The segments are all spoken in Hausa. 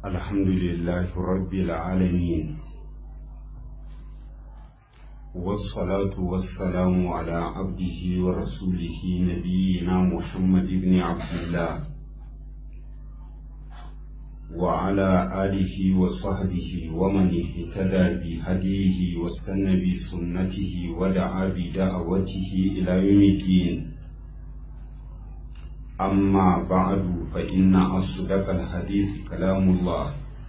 الحمد لله رب العالمين، والصلاة والسلام على عبده ورسوله نبينا محمد بن عبد الله وعلى آله وصحبه ومن اهتدى بهديه واستنى بسنته ودعا بدعوته إلى يوم الدين. أما بعد فإن أصدق الحديث كلام الله،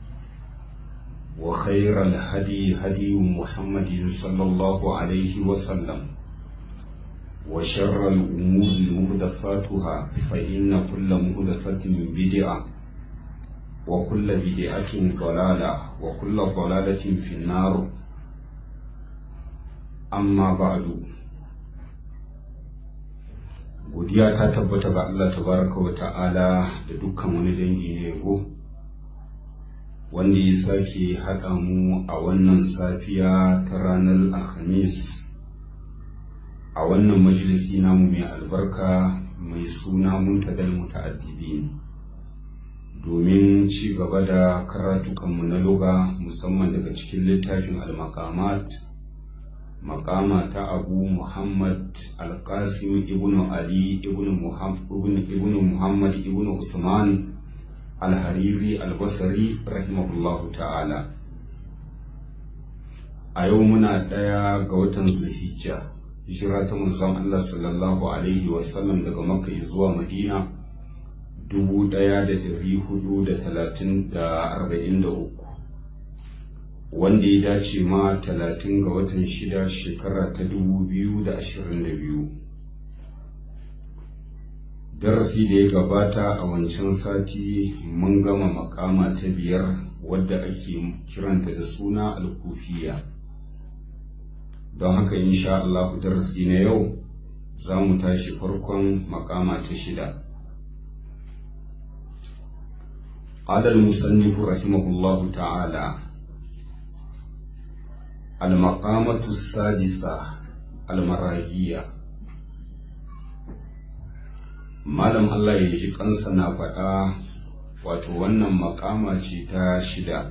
وخير الهدي هدي محمد صلى الله عليه وسلم، وشر الأمور محدثاتها فإن كل محدثة بدعة، وكل بدعة ضلالة، وكل ضلالة في النار. أما بعد، godiya ta tabbata ga Allah tabaraka wa ta'ala da dukkan wani dangi na yabo, wanda ya sake haɗa mu a wannan safiya ta ranar Alhamis a wannan majalisi namu mai albarka mai suna Muntadal Muta'addibin, domin ci gaba da karatukanmu na lugha musamman daga cikin littafin al-maqamat, maqama ta Abu Muhammad al-Qasim ibn Ali ibn Muhammad ibn Uthman al-Hariri al-Basri rahimahullahu ta'ala. A yau muna ɗaya ga watan Zulhijja, hijira ta manzon Allah sallallahu alaihi wasallam daga Makka zuwa Madina 1443, wanda ya dace ma 30 ga watan 6 shekara ta 2022. Darasi da ya gabata a wancan sati mun gama makama ta 5 wadda ake kiranta da suna al-kufiya. Don haka insha Allah darasi na yau za mu tashi farkon makama ta 6. قال المصنف رحمه الله تعالى: المقامة السادسة المراجية. malam Allah ya ji kansa na faɗa, wato wannan makama ce ta 6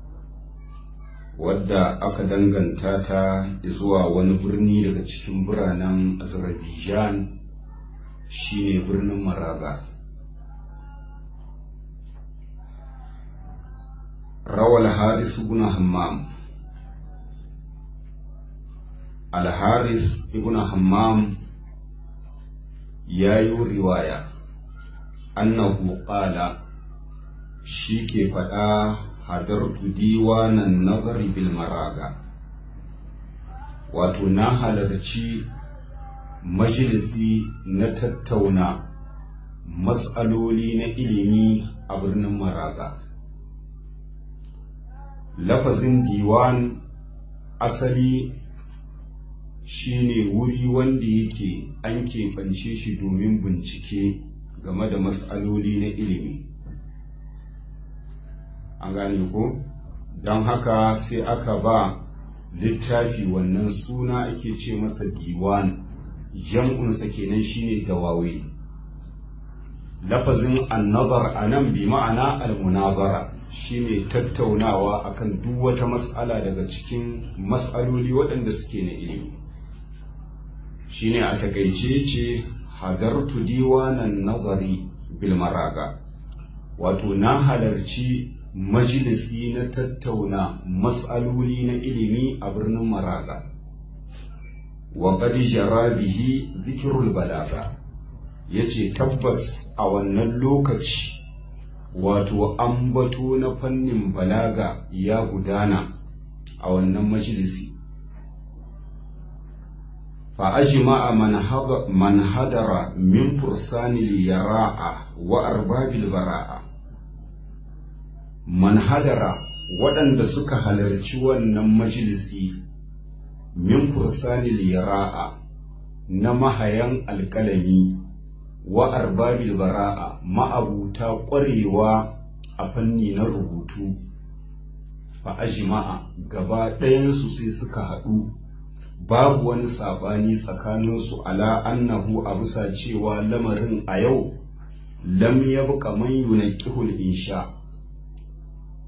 wadda aka danganta ta zuwa wani birni daga cikin biranen Azerbaijan, shine birnin Maraga. rawal Harith ibn Hammam. Al-Harith ibn Hammam ya yi riwaya annahu qala, shi ke faɗa, hadartu diwanan nazari bil Maraga, wato na halarci majalisi na tattauna mas'aloli na ilimi a birnin Maraga. Lafazin diwan asali shine wuri wanda yake an keɓance shi domin bincike game da mas'aloli na ilimi, an gane ko? Don haka sai aka ba littafi wannan suna, ake ce masa diwan, jam'unsa kenan shine dawawi. Lafazin annazar anan bi ma'ana almunazara, shine tattaunawa akan duk wata mas'ala daga cikin mas'aloli waɗanda suke na ilimi. Shine a takaice ce hadartu diwanan nazari bil Maraga, wato na halarci majalisi na tattauna mas'aloli na ilimi a birnin Maraga. wa qad jara bihi dhikrul balaga, yace tabbas a wannan lokaci wato ambato na fannin balaga ya gudana a wannan majalisi. fa ajma'a man hadara min fursanil yara'a wa arbabil bara'a. Man hadara, waɗanda suka halarci wannan majalisi, min fursanil yara'a, na mahayan alƙalami, wa arbabil bara'a, ma'abuta ƙwarewa a fanni na rubutu. fa ajma'a, gaba ɗayansu sai suka haɗu, babu wani saɓani tsakaninsu, ala annahu, a bisa cewa lamarin a yau lam yabqa man yunaqihul insha,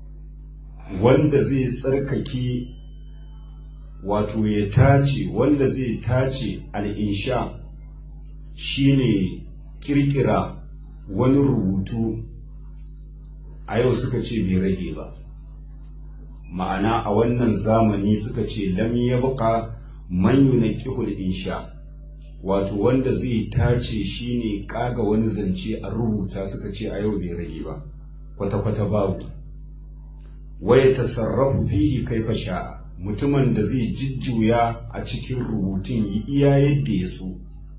wanda zai tsarkake wato ya tace, wanda zai tace al'insha shine kirkira wani rubutu, a yau suka ce bai rage ba. Ma'ana a wannan zamani suka ce lam yabqa man yunqihul insha, wato wanda zai tace shine kaga wani zance a rubuta, suka ce a yau bai rage ba, kwata-kwata babu. Waya tasarrafu fihi kaifa sha'a, mutumin da zai jujjuya a cikin rubutun yi iya yadda ya so.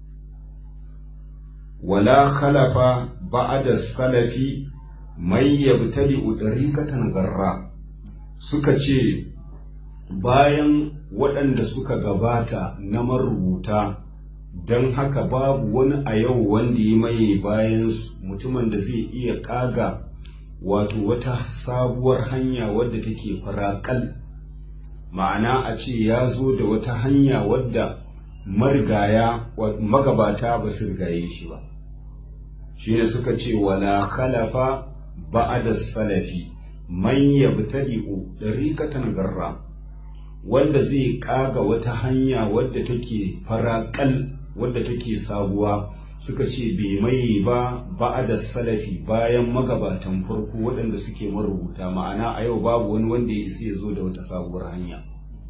Wala khalafa ba'da salafi man yabtadi'u dariqatan garra, suka ce bayan waɗanda suka gabata na marubuta, don haka babu wani a yau wanda ya maye bayan mutumin da zai iya ƙaga wato wata sabuwar hanya wadda take farakal. Ma'ana a ce ya zo da wata hanya wadda magabata ba su rigaye shi ba. Shi ne suka ce wala khalafa ba'da salafi man yabtadi'u dariqatan garra, wanda zai kaga wata hanya wadda take farakal, wadda take sabuwa, suka ce bai mai ba ba'da salafi bayan magabatan farko waɗanda suke marubuta. Ma'ana a yau babu wani wanda ya isa ya zo da wata sabuwar hanya.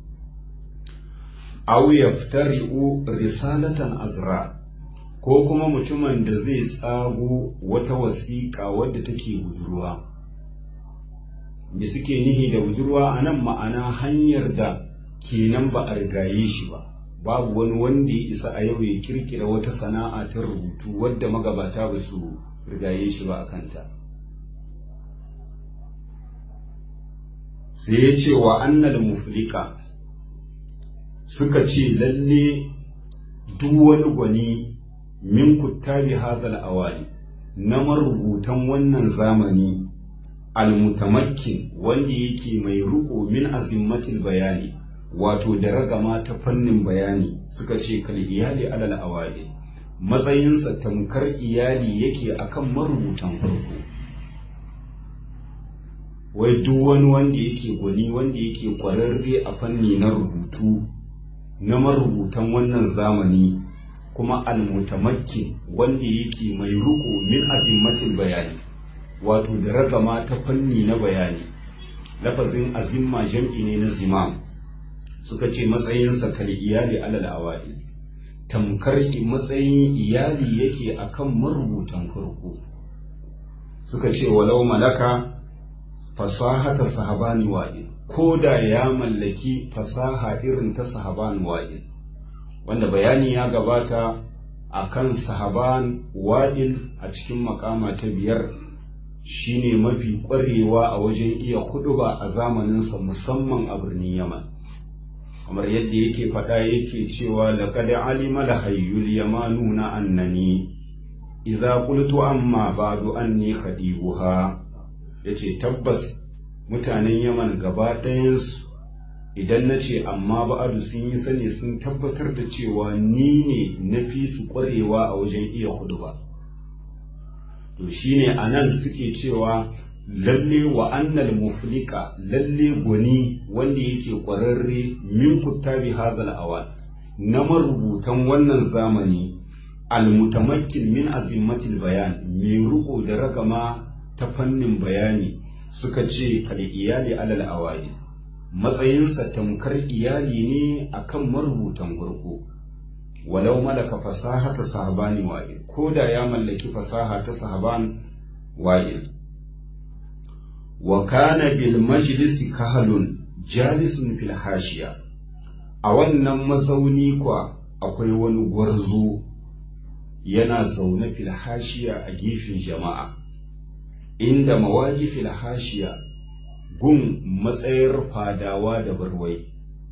Aw yaftari'u risalatan azra, ko kuma mutumin da zai tsago wata wasiƙa wadda take budurwa. Me suke nihi da budurwa a nan? Ma'ana hanyar da kenan ba a rigaye shi ba, babu wani wanda ya isa a yau ya kirkira wata sana'a ta rubutu wadda magabata ba su rigaye shi ba a kanta. Sai ya ce wa annal muflika, suka ce lalle duk wani gwani min kuttabi hadal awali, na marubutan wannan zamani, almutamakkin wanda yake mai riko min azimmatil bayani, wato da ragama ta fannin bayani, suka ce kal iyali alal awali, matsayinsa tamkar iyali yake akan marubutan farko. Wai duk wani wanda yake gwani, wanda yake kwararre a fanni na rubutu na marubutan wannan zamani, kuma almutamakkin wanda yake mai riko min azimmatil bayani, wato da ragama ta fanni na bayani. Lafazin azimma jam'i ne na zimam. Suka ce matsayinsa kal iyali alal awali, tamkar matsayin iyali yake akan marubutan farko. Suka ce walau malaka fasahata sahabani wa'il, ko da ya mallaki fasaha irin ta sahaban wa'il, wanda bayani ya gabata akan sahaban wa'il a cikin makama ta 5. Shine mafi ƙwarewa a wajen iya huɗuba a zamaninsa, musamman a birnin Yaman. Kamar yadda yake faɗa yake cewa laqad alima lahayyul yamanuna annani idza qultu amma ba'du anni khadibuha, yace tabbas mutanen Yaman gaba ɗayansu idan na ce amma ba'adu sun yi sani, sun tabbatar da cewa ni ne na fi su ƙwarewa a wajen iya huɗuba. To shine anan suke cewa lalle wa annal muflika, lalle gwani wanda yake ƙwararre min kuttabi hadhal awal, na marubutan wannan zamani, almutamakkin min azimmatil bayan, mai riƙo da ragama ta fannin bayani, suka ce kal iyali alal awali, matsayinsa tamkar iyali ne akan marubutan farko. Walau malaka fasahata sahabani wa'il, ko da ya mallaki fasaha ta sahaban wa'il. Wa kana bil majlisi kahalun jalisun fil hashiya, a wannan mazauni kwa akwai wani gwarzo yana zaune fil hashiya a gefen jama'a, inda mawaki fil hashiya gun matsayar fadawa da barwai.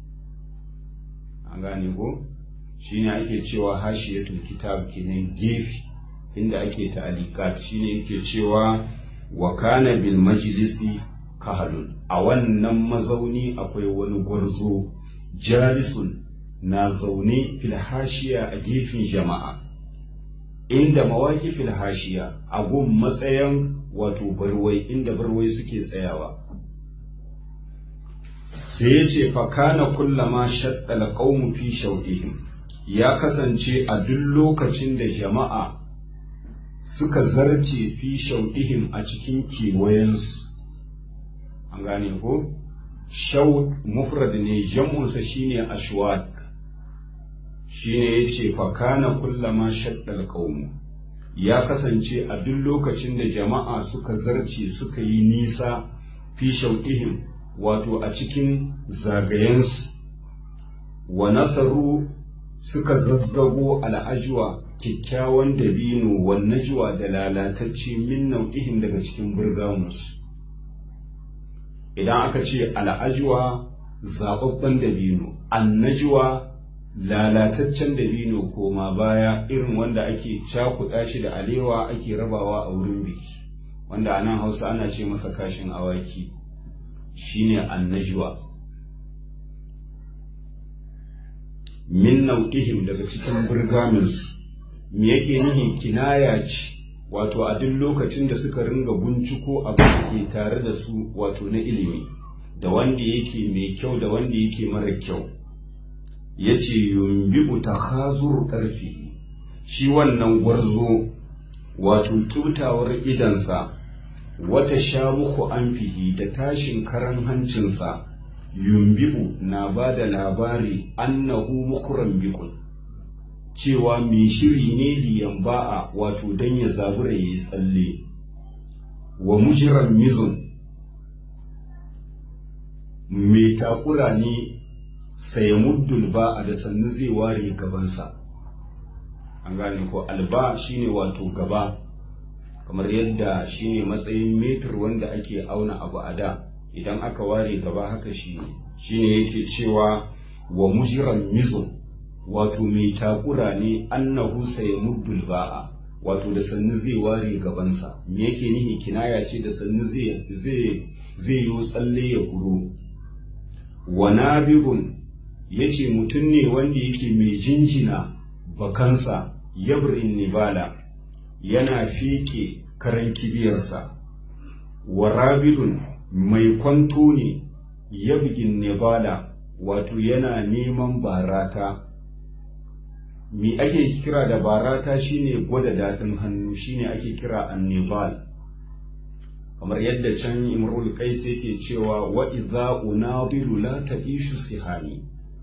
An gane ko? Shine ake cewa hashiyatul kitab, kenan gefe inda ake ta'alikat. Shine yake cewa wa kana bil majlisi kahalun, a wannan mazauni akwai wani gwarzo jalisun na zaune fil hashiya a gefen jama'a, inda mawaki fil hashiya a gun matsayin wato barwai, inda barwai suke tsayawa. sai ya ce fakana kullama shaddal qaumu fi shawdihim, ya kasance a duk lokacin da jama'a suka zarce fi shawdihim a cikin kewayensu. An gane ko? Shawd mufrad ne, jam'unsa shine ashwad. Shine yace fakana kullama shaddal qaumu, ya kasance a duk lokacin da jama'a suka zarce suka yi nisa fi shawdihim, wato a cikin zagayensu, wa nasaru suka zazzago al'ajwa kyakkyawan dabino, wa najwa da lalatacce min nau'ihim daga cikin burgamunsu. Idan aka ce al'ajwa zaɓaɓɓen dabino, annajwa lalataccen dabino koma baya, irin wanda ake cakuɗa shi da alewa ake rabawa a wurin biki, wanda a nan Hausa ana ce masa kashin awaki, shine annajwa. Min nau'ihim daga cikin burgaminsu, me yake nihi? Kinaya ce, wato a duk lokacin da suka ringa binciko abin da ke tare da su, wato na ilimi, da wanda yake mai kyau da wanda yake mara kyau. Ya ce yumbi'u takhazur ƙarfi, shi wannan gwarzo, wato kyautawar idansa, wata shamuku anfihi da tashin karan hancinsa, yumbi'u na ba da labari annahu mukuran bikun, cewa mai shiri ne liyan ba'a, wato don ya zabura ya yi tsalle. Wa mujiran mizun, mai takura ne sai muddul ba'a da sannu zai ware gabansa. An gane ko? Alba shine wato gaba, kamar yadda shine matsayin metir wanda ake auna abu a da, idan aka ware gaba haka shine yake cewa wa mujiran mizun, wato mai takura ne, annahu sayamuddul ba'a, wato da sannu zai ware gabansa. Me yake nihi? Kinaya ce da sannu zai yi tsalle ya guro. Wa nabihun, yace mutum ne wanda yake mai jinjina bakansa, yabrin nibala, yana fiƙe karan kibiyarsa. Wa rabidun, mai kwanto ne, yabgin nibala, wato yana neman barata. Me ake kira da barata? Shine gwada daɗin hannu, shine ake kira annibal. Kamar yadda can Imrul Qais yake cewa wa idza unabilu la taishu sihani.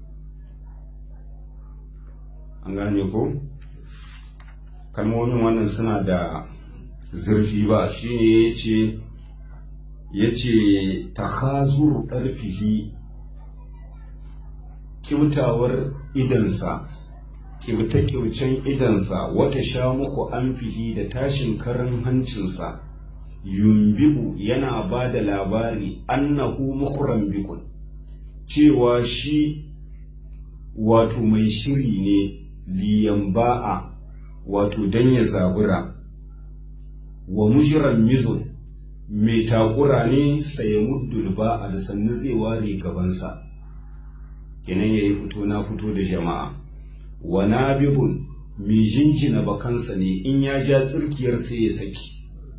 An gane ko? Kalmomin wannan suna da zurfi ba, shine yace takhazur ɗarfihi, kyautawar idansa, kyauce-kyaucen idansa, wata sha muku anfihi da tashin karan hancinsa, yumbi'u yana ba da labari annahu mukhran bikun, cewa shi wato mai shiri ne liyan ba'a, wato dan ya zabura. Wa mujiran mizun, mai takura ne sayamuddul ba'a da sannu zai ware gabansa, kenan yayi fito na fito da jama'a. Wa nabihun, mai jinjina bakansa ne, in ya ja tsirkiyar sai ya saki.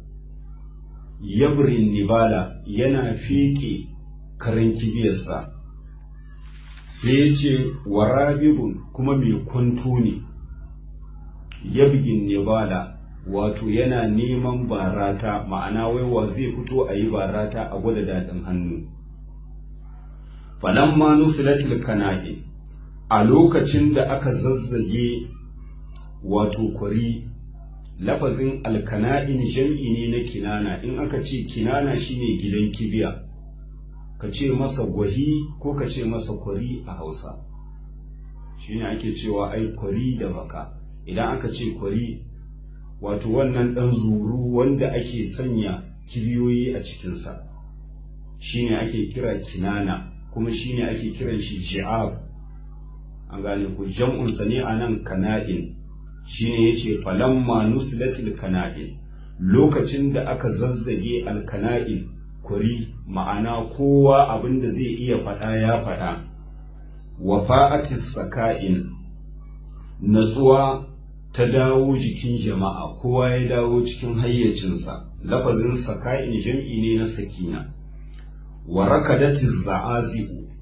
Yabrin nibala, yana feke karan kibiyarsa. Sai ya ce wa rabihun, kuma mai kwanto ne, yabgin nibala, wato yana neman barata, ma'ana waiwa zai fito a yi barata a gwada daɗin hannu. Falamma nufilatul kana'i, a lokacin da aka zazzage wato kwari, lafazin alkana'in jam'i ne na kinana. In aka ce kinana shine gidan kibiya, ka ce masa gwahi ko ka ce masa kwari a Hausa, shine ake cewa ai kwari da baka. Idan aka ce kwari, wato wannan ɗan zuru wanda ake sanya kibiyoyi a cikinsa, shine ake kira kinana, kuma shine ake kiran shi ji'ab. An gane ku, jam'unsa ne a nan kana'in, shine yace falamma nuslatil kana'in, lokacin da aka zazzage alkana'in kuri, ma'ana kowa abin da zai iya faɗa ya faɗa. Wa fa'atis saka'in, natsuwa ta dawo jikin jama'a, kowa ya dawo cikin hayyacinsa. Lafazin saka'in jam'i ne na sakina. Wa rakadatiz za'azi'u,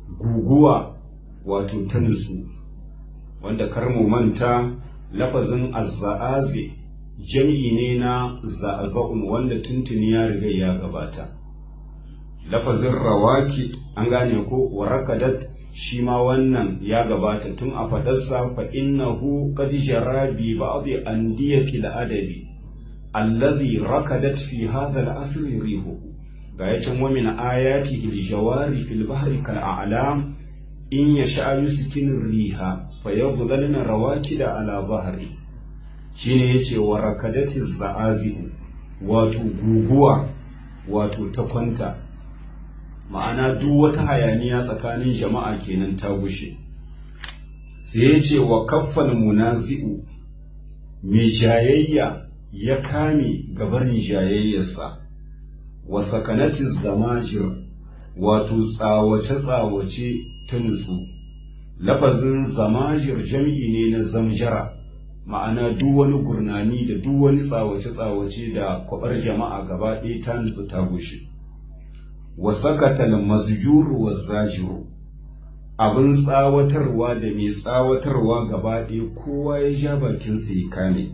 guguwa wato ta nutsu, wanda kar mu manta lafazin azza'azi jam'i ne na za'aza'un wanda tuntuni ya riga ya gabata. Lafazin rawaki an gane ko warakadat shi ma wannan ya gabata tun a fadarsa fa innahu qad jara bi ba'd andiyati al-adabi alladhi rakadat fi hadha al-asr rihu ga yacin wa min ayatihi al-jawari fil bahri kal a'lam in yasha yuskin riha fayadhlalna rawakida ala bahri shine yace wa rakadati za'azi wato guguwa wato ta kwanta, ma'ana duk wata hayaniya tsakanin jama'a kenan ta gushe. Sai ya ce wa kaffal munazi'u mai jayayya ya kame gabarin jayayyarsa, wa sakanati zamajir wato tsawace-tsawace ta nutsu. Lafazin zamajir jam'i ne na zamjara, ma'ana duk wani gurnani da duk wani tsawace-tsawace da kwabar jama'a gaba ɗaya ta nutsu ta gushe. Wa sakatal masjuru wa zajiru abin tsawatarwa da mai tsawatarwa gaba ɗaya kowa ya ja bakinsa ya kame.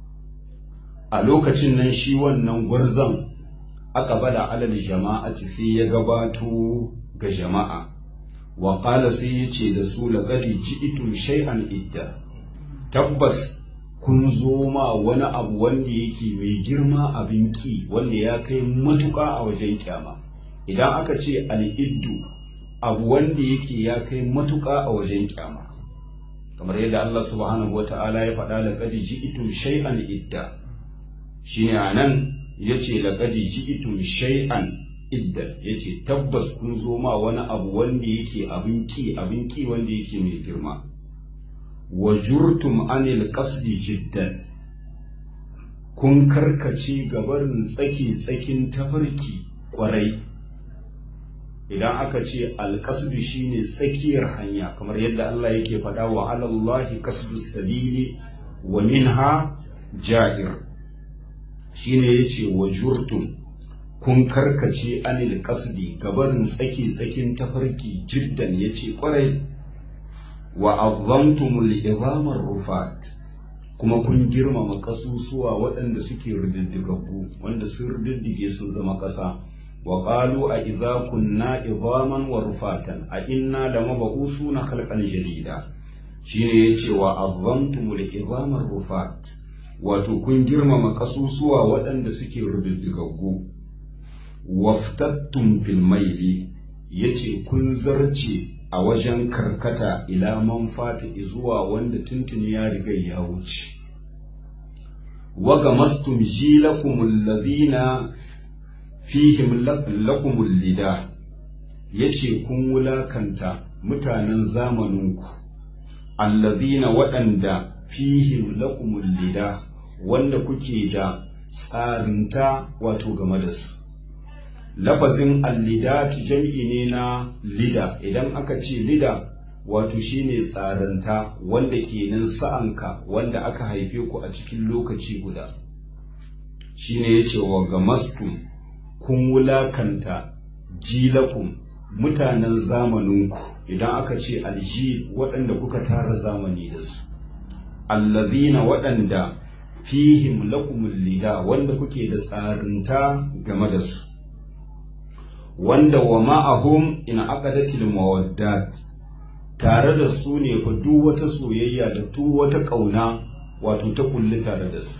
A lokacin nan shi wannan gwarzon aka bada alal jama'ati sai ya gabato ga jama'a, wa qala sai ya ce da su laqad ji'tum shay'an idda, tabbas kun zo ma wani abu wanda yake mai girma abin ki wanda ya kai matuƙa a wajen kyama. Idan aka ce al'iddu abu wanda yake ya kai matuƙa a wajen kyama, kamar yadda Allah subhanahu wa ta'ala ya faɗa laqad ji'tum shay'an idda, shine anan yace laqad ji'tum shay'an idda, yace tabbas kun zo ma wani abu wanda yake abin ki wanda yake mai girma. Wa jurtum anil qasdi jiddan, kun karkace gabarin tsakin tafarki kwarai. Idan aka ce alƙasdu shine tsakiyar hanya, kamar yadda Allah yake faɗa wa alallahi kasdu sabili wa minha ja'ir, shine yace wa jurtum kun karkace anil qasdi gabarin tsakin tafarki jiddan yace kwarai. Wa azzamtumul izamar rufat, kuma kun girmama kasusuwa waɗanda suke rididdigaggu wanda sun rididdige sun zama ƙasa. Wa qalu a idza kunna izaman wa rufatan a inna lamab'usuna khalqan jadida, shine yace wa azzamtumul izamar rufat, wato kun girmama kasusuwa waɗanda suke rididdigaggu. Waftattum fil maili, yace kun zarce a wajen karkata ila man fata zuwa wanda tuntuni ya riga ya wuce. Waga mastum jilakumul ladina fihim lakumul lida, yace kun wulakanta mutanen zamaninku, alladina waɗanda fihim lakumul lida wanda kuke da tsarinta wato game da su. Lafazin allidat jam'i ne na lida, idan aka ce lida wato shine tsaranta wanda kenan sa'anka wanda aka haife ku a cikin lokaci guda, shine yace wa gamastum kun wulakanta jilakum mutanen zamaninku, idan aka ce alji waɗanda kuka tara zamani da su, allazina waɗanda fihim lakumul lida wanda kuke da tsarinta game da su, wanda wa ma'ahum in aqadatil mawaddat, tare da su ne fa duk wata soyayya da duk wata kauna wato ta kulli tare da su.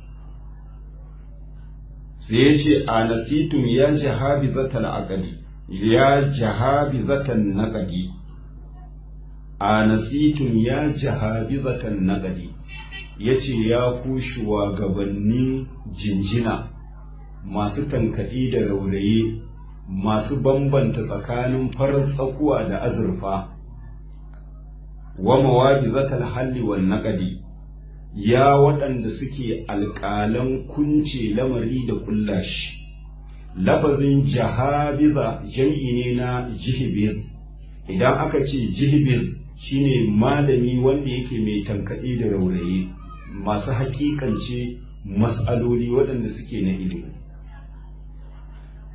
Sai yace anasitum ya jahabizatal aqdi, ya jahabizatan naqdi, anasitum ya jahabizatan naqdi, yace ya ku shugabannin jinjina masu tankaɗi da rauraye, masu bambanta tsakanin farar tsakuwa da azurfa, wa mawabizatal halli wan naqdi, ya waɗanda suke alƙalan kunce lamari da kullashi. Lafazin jahabiza jam'i ne na jihbiz, idan aka ce jihbiz shine malami wanda yake mai tankaɗe da rauraye, masu haƙiƙance mas'aloli waɗanda suke na ilimi.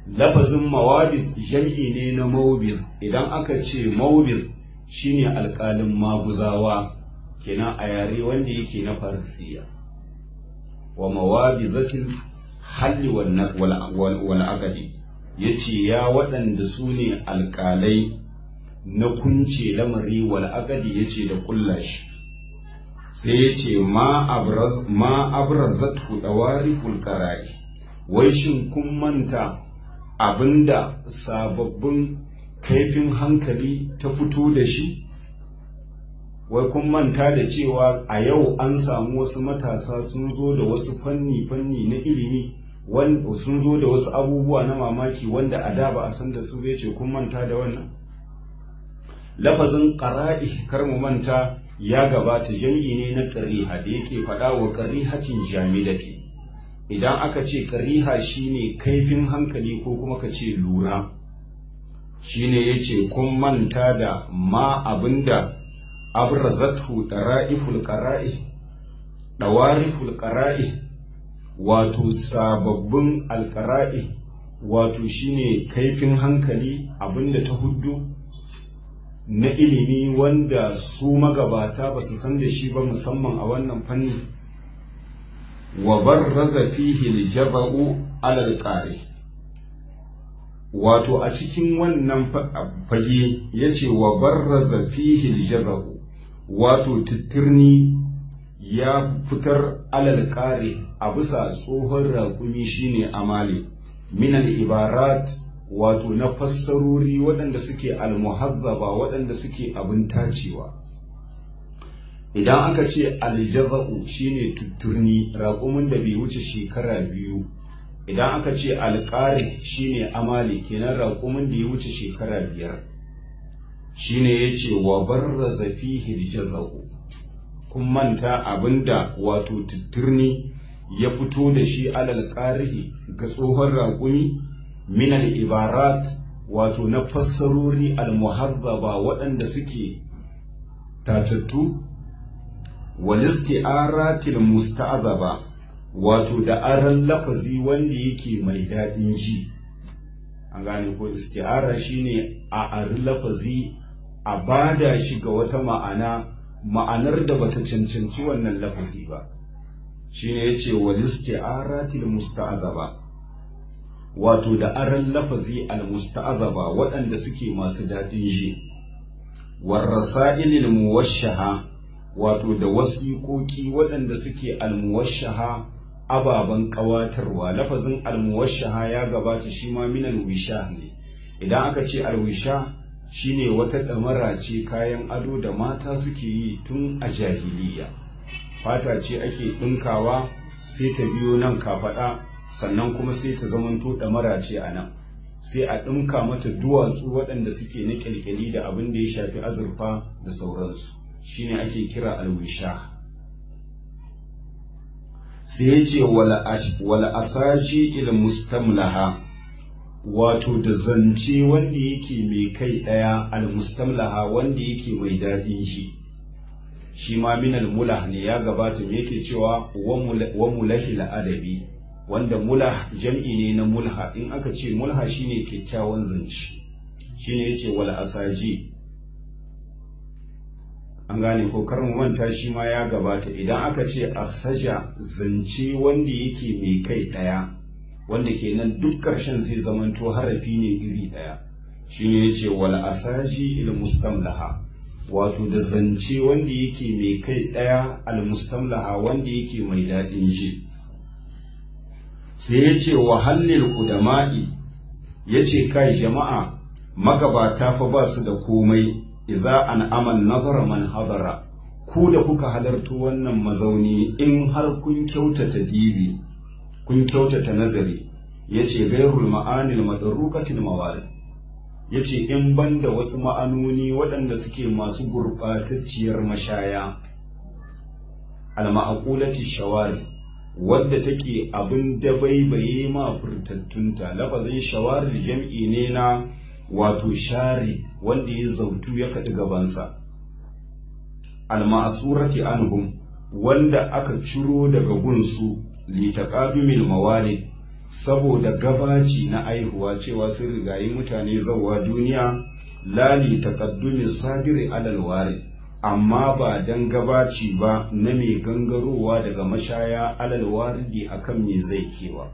lafazin mawabiz jam'i ne na mawbiz. Idan aka ce mawbiz shine alƙalin maguzawa kenan a yare wanda yake na farisiya. Wa mawabizatil halli wal aqdi, yace ya waɗanda su ne alƙalai na kunce lamari wal aqdi, yace da kullashi. Sai yace ma abrazathu dawariful qara'i, wai shin kun manta abinda sababbin kaifin hankali ta fito da shi? Wai kun manta da cewa a yau an samu wasu matasa sun zo da wasu fanni na ilimi, sun zo da wasu abubuwa na mamaki wanda a da ba a san da su bai ce kun manta da wannan? Lafazin qara'i kar mu manta ya gabata jami'i ne na qariha da yake faɗa wa qarihatin jamidati. Idan aka ce qariha shine kaifin hankali ko kuma ka ce lura, shine yace kun manta da ma abinda abrazathu dara'iful qara'i, dawariful qara'i, wato sababbin alqara'i, wato shine kaifin hankali abinda ta huddu na ilimi wanda su magabata ba su san da shi ba musamman a wannan fanni. Wa barraza fihi aljaba'u ala alqari, wato a cikin wannan fage yace wa barraza fihi aljaba'u, wato tittirni ya fitar alal qari a bisa tsohon raƙumi shine amali min al-ibarat, wato na fassarori waɗanda suke almuhazzaba, waɗanda suke abin tacewa. Idan aka ce aljaza'u shine tutturni, raƙumin da bai wuce shekara 2. Idan aka ce alƙari shine amali, kenan raƙumin da ya wuce shekara 5. Shine yace wa barraza fihi aljaza'u, kun manta abinda wato tutturni ya fito da shi alal qarihi ga tsohon raƙumi min al-ibarat, wato na fassarori al-muhazzaba waɗanda suke tatattu, wal isti'aratil musta'azaba, wato da aran lafazi wanda yake mai daɗin ji. An gane ko isti'ara shine a arin lafazi a bada shi ga wata ma'anar da bata cancanci wannan lafazi ba, shine yace wal isti'aratil musta'azaba, wato da aran lafazi al musta'azaba waɗanda suke masu daɗin ji. War rasailil muwashshaha, wato da wasiƙoƙi waɗanda suke al muwashshaha ababen ƙawatarwa. Lafazin al muwashshaha ya gabata shi ma min al wisha ne. Idan aka ce al wisha shine wata ɗamara ce, kayan ado da mata suke yi tun a jahiliya. Fata ce ake ɗinkawa sai ta biyo nan kafaɗa, sannan kuma sai ta zamanto ɗamara ce a nan, sai a ɗinka mata duwatsu waɗanda suke na ƙyalƙyali da abin da ya shafi azurfa da sauransu, shine ake kira alwisha. Sai ya ce wala asaji il mustamlaha, wato da zance wanda yake mai kai ɗaya, al-mustamlaha wanda yake mai daɗin shi ma min al-mulah ne, ya gabata me yake cewa wa mulahil adabi, wanda mulah jam'i ne na mulha. In aka ce mulha shine kyakkyawan zance, shine yace wal asaji. An gane ko kar mu manta shi ma ya gabata. Idan aka ce asaja zance wanda yake mai kai ɗaya, wanda kenan duk ƙarshen zai zamanto harafi ne iri ɗaya, shine yace wal asaji il mustamlaha, wato da zance wanda yake mai kai ɗaya, al mustamlaha wanda yake mai daɗin ji. Sai yace wa hallil qudama'i, yace kai jama'a magabata fa ba su da komai, idza an aman nazara man hadara, ku da kuka halarta wannan mazauni in har kun kyautata dibi, kun kyautata nazari, yace gairul ma'anil madruqatil mawarid, yace in banda wasu ma'anoni waɗanda suke masu gurɓatacciyar mashaya, al-ma'qulati shawari, wadda take abin dabaibaye ma furtattunta. Lafazin shawari jam'i ne na wato shari, wanda ya zautu ya kaɗi gabansa. Al-ma'surati anhum, wanda aka ciro daga gunsu, li taqadumil mawalid, saboda gabaci na aihuwa cewa sun rigayi mutane zauwa duniya lali taqaddumi sadiri alal wari amma ba dan gabaci ba na mai gangarowa daga mashaya alal waridi akan me zai kewa.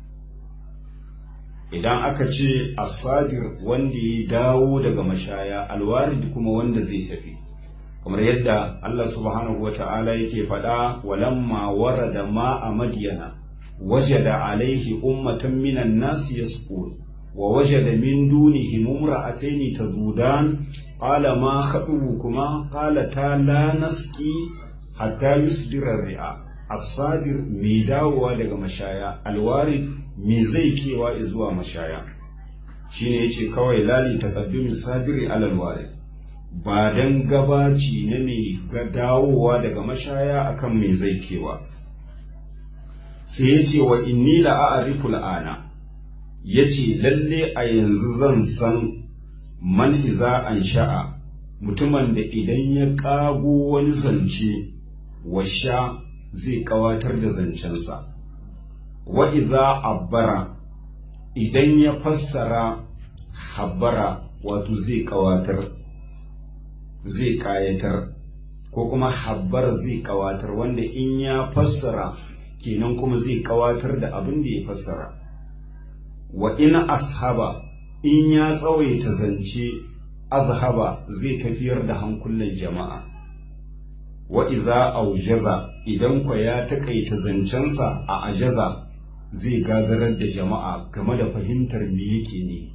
Idan aka ce asadir wanda ya dawo daga mashaya, alwarid kuma wanda zai tafi, kamar yadda Allah subhanahu wa ta'ala yake faɗa walamma warada ma a madiyana wajada alaihi ummatan minan nasi yasqun wa wajada min dunihim imra'atayn tazudan qala ma khatubukuma qalata la nasqi hatta yusdira ri'a. Asadir mai dawowa daga mashaya, alwarid me zai kewa zuwa mashaya, shine yace kawai lali taqaddumi sadiri alal warid, ba dan gabaci na mai dawowa daga mashaya akan me zai kewa. Sai yace wa inni la a'rifu al'ana, yace lalle a yanzu zan san man iza an sha'a, mutumin da idan ya kago wani zance washa zai kawatar da zancensa, wa idza abbara idan ya fassara habbara wato zai kawatar, zai kayatar, ko kuma habbar zai kawatar, wanda in ya fassara kenan kuma zai kawatar da abin da ya fassara. Wa in ashaba in ya tsawaita zance azhaba zai tafiyar da hankulan jama'a. Wa idza aujaza idan kwa ya takaita zancensa a ajaza zai gagarar da jama'a game da fahimtar me yake ne.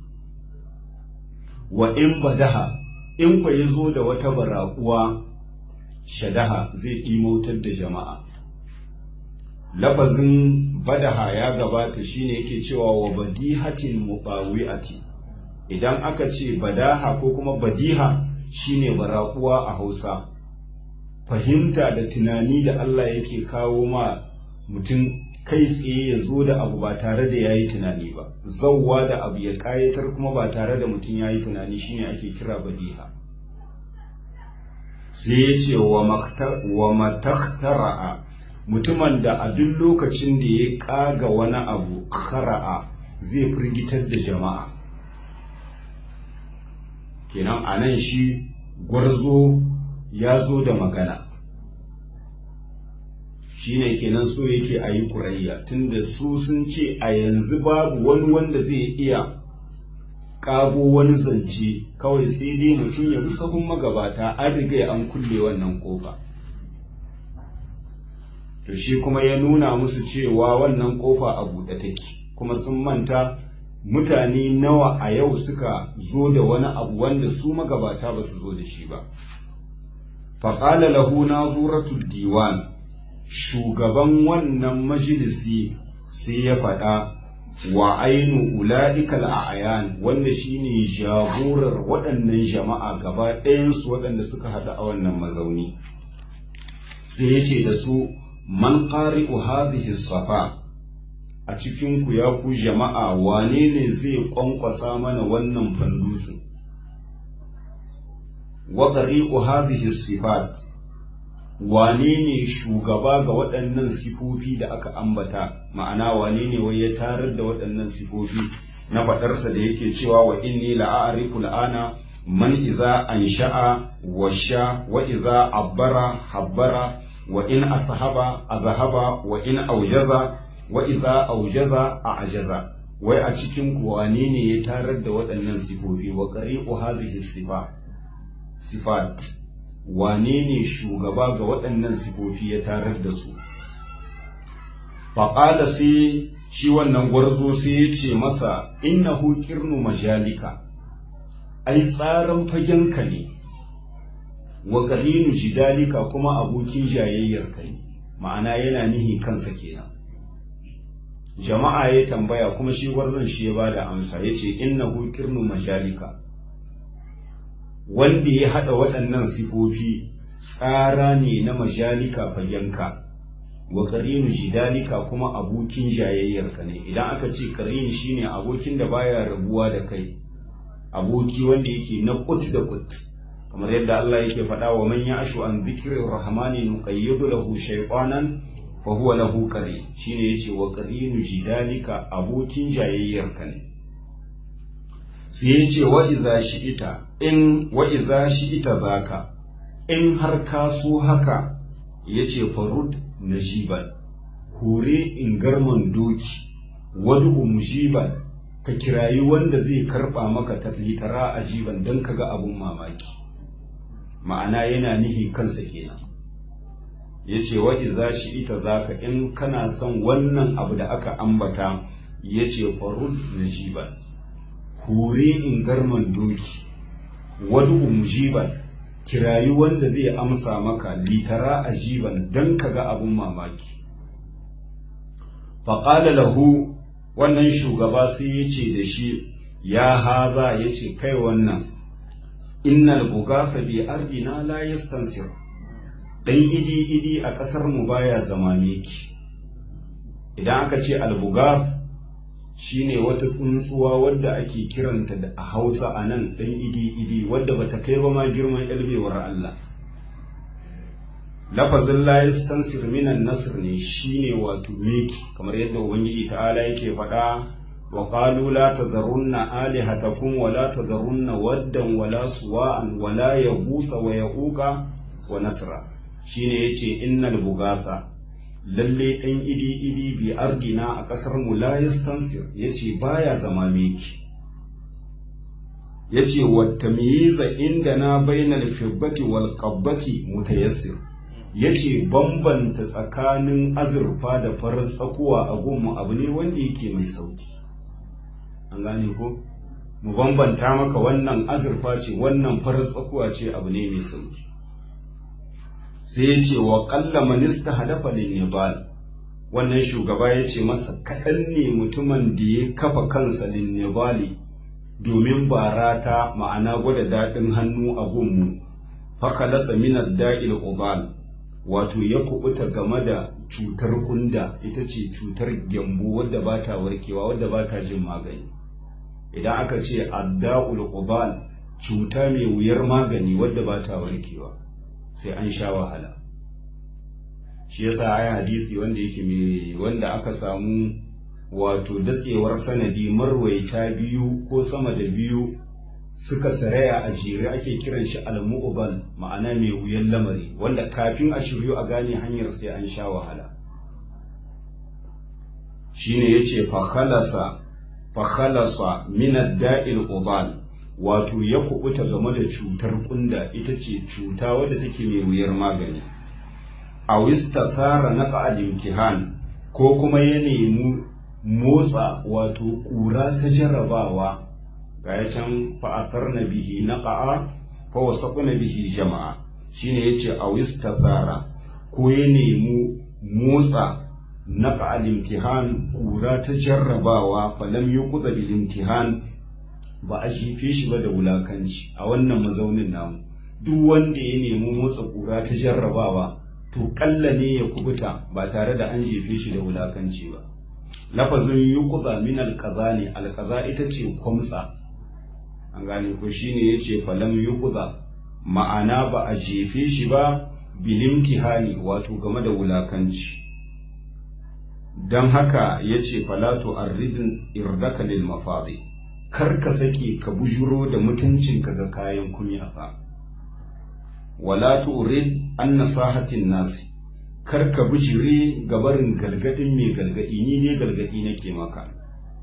Wa in badaha in kwa ya zo da wata baraƙuwa shadaha zai ɗimautar da jama'a. Lafazin badaha ya gabata shine yake cewa wa badihatin muqawi'ati. Idan aka ce badaha ko kuma badiha shine baraƙuwa a Hausa, fahimta da tunani da Allah yake kawo ma mutum kai tsaye ya zo da abu ba tare da ya yi tunani ba, zauwa da abu ya ƙayatar kuma ba tare da mutum ya yi tunani shine ake kira badiha. Sai ya ce wa mataktara'a, mutumin da a duk lokacin da ya ƙaga wani abu khara'a zai firgitar da jama'a. Kenan a nan shi gwarzo ya zo da magana, shi ne kenan so yake a yi ƙurayya, tunda su sun ce a yanzu babu wani wanda zai iya ƙago wani zance, kawai sai dai mutum ya bi sahun magabata, an riga an kulle wannan ƙofa. To shi kuma ya nuna musu cewa wannan ƙofa a buɗe take, kuma sun manta mutane nawa a yau suka zo da wani abu wanda su magabata ba su zo da shi ba. faƙala lahu nazuratul diwan, shugaban wannan majalisi sai ya faɗa wa ainu ula'ikal a'yan, wanda shine jagorar waɗannan jama'a gaba ɗayansu waɗanda suka haɗu a wannan mazauni. Sai ya ce da su man qari'u hadhihi safa, a cikin ku ya ku jama'a wane ne zai kwankwasa mana wannan fandutsin? Wa qari'u hadhihi sifat, wane ne shugaba ga waɗannan sifofi da aka ambata, ma'ana wane ne wai ya tarar da waɗannan sifofi na faɗarsa da yake cewa wa inni la'arifu al'ana man idza ansha'a washa wa idza abbara habbara wa in ashaba azhaba wa in aujaza wa idza aujaza a'jaza. Wai a cikin ku wane ne ya tarar da waɗannan sifofi? Wa qari'u hadhihi sifat, wane ne shugaba ga waɗannan sifofi ya tarar da su? Faƙala sai shi wannan gwarzo sai ya ce masa innahu qirnu majalika, ai tsaran fagenka ne, wa qarinu jidalika kuma abokin jayayyarka ne, ma'ana yana nihi kansa kenan. Jama'a ya tambaya kuma shi gwarzon shi ya bada amsa, yace innahu qirnu majalika, wanda ya haɗa waɗannan sifofi tsara ne na majalika fagenka, wa qarinu jidalika kuma abokin jayayyarka ne. Idan aka ce qarin shine abokin da baya rabuwa da kai, aboki wanda yake na kut da kut, kamar yadda Allah yake faɗa wa man ya'shu an dhikrir rahmani nuqayyid lahu shaytanan fa huwa lahu qarin shine yace wa qarinu jidalika abokin jayayyarka ne. sai yace wa idza shi'ita zaka in har ka so haka yace farud najiban hore in garman doki wadu mujiban ka kirayi wanda zai karba maka tatlitara ajiban dan kaga abun mamaki. ma'ana yana nihi kansa kenan. yace wa idza shi'ita zaka in kana son wannan abu da aka ambata yace farud najiban hore in garman doki wadu mujiban kirayi wanda zai amsa maka litara ajiban dan kaga abun mamaki. faqala lahu wannan shugaba sai yace da shi ya haza yace kai wannan innal bugatha bi ardina la yastansir dan idi a kasar mu baya zama meki. idan aka ce albugath shine wata tsuntsuwa wadda ake kiranta da a Hausa anan dan idi wadda bata kai ba ma girman albewar Allah. lafazin la yastansir minan nasr ne shine wato meki kamar yadda ubangiji ta'ala yake faɗa wa qalu la tadharunna alihatakum wa la tadharunna waddan wa la suwa'an wa la yaghutha wa yaquqa wa nasra shine yace innal bugatha lalle dan idi bi ardina a kasar mu la yastansir yace baya zama meki. yace wa tamyiza indana bainal fibbati wal qabbati mutayassir yace bambanta tsakanin azurfa da farar tsakuwa a gunmu abu ne wanda yake mai sauki. an gane ko mu bambanta maka wannan azurfa ce wannan farar tsakuwa ce abu ne mai sauki. sai yace wa qalla man istahdafa lin nibal wannan shugaba yace masa kadan ne mutumin da ya kafa kansa lin nibali domin barata ma'ana gwada dadin hannu a gunmu fa khalasa min ad-da'il ubal wato ya kubuta game da cutar kunda ita ce cutar gyambo wadda ba ta warkewa wadda ba ta jin magani. idan aka ce adda'ul ubal cuta mai wuyar magani wadda ba ta warkewa sai an sha wahala. shi yasa ayi hadisi wanda yake wanda aka samu wato datsewar sanadi marwaita biyu ko sama da biyu suka saraya a jere ake kiran shi al-mu'bal ma'ana mai wuyan lamari wanda kafin a shiryu a gane hanyar sai an sha wahala. shine yace fa khalasa min ad-da'il ubal wato ya kubuta game da cutar kunda ita ce cuta wadda take mai wuyar magani. aw istathara naqa al-imtihan ko kuma ya nemi motsa wato kura ta jarrabawa ga ya can fa'athar na bihi na ƙa'a fa wasaƙu na bihi jama'a shine yace a wista tsara ko ya nemi motsa na ƙa'al imtihan kura ta jarrabawa falam yi kuza bil imtihan ba a jefe shi ba da wulakanci a wannan mazaunin namu. duk wanda ya nemi motsa kura ta jarrabawa to ƙalla ne ya kubuta ba tare da an jefe shi da wulakanci ba. lafazin yuqza min alqaza ne alqaza ita ce kwamtsa. an gane ko shine yace falam yuqza ma'ana ba a jefe shi ba bilimtihani wato game da wulakanci. dan haka yace falatu arridin irdaka lil mafadi kar ka sake ka bujuro da mutuncinka ga kayan kunya fa. wala turid an nasahatin nasi kar ka bijire gabarin galgadin mai galgadi ni ne galgadi nake maka.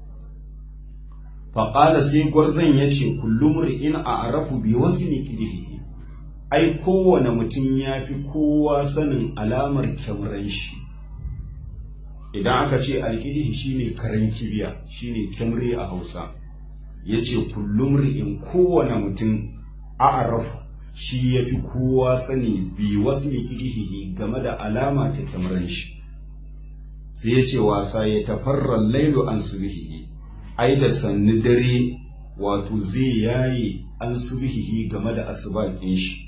faƙala sai gwarzon ya ce kullum ri'in a arafu bi wasu niƙilihi ai kowane mutum ya fi kowa sanin alamar kyamran shi. idan aka ce alƙilihi shine karen kibiya shine kyamre a hausa. ya ce kullum ri'in kowane mutum a arafu shi ya fi kowa sani bi wasu niƙilihi game da alama ta kyamran shi. sai ya ce wasa ya tafarrar lailu an subihi ai da sannu dare wato zai yaye an subhihi game da asubakin shi.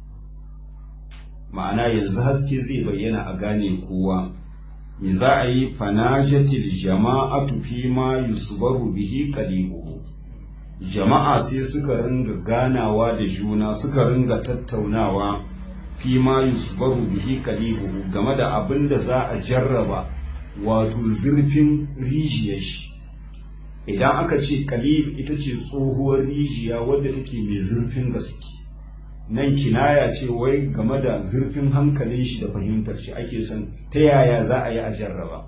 ma'ana yanzu haske zai bayyana a gane kowa. me za a yi fanajatil jama'atu fi ma yusbaru bihi qalibuhu jama'a sai suka ringa ganawa da juna suka ringa tattaunawa fi ma yusbaru bihi kalibuhu game da abin da za a jarraba wato zurfin rijiyar shi. Idan aka ce kalib ita ce tsohuwar rijiya wadda take mai zurfin gaske, nan kinaya ce wai game da zurfin hankalin shi da fahimtar shi ake son ta yaya za a yi a jarraba.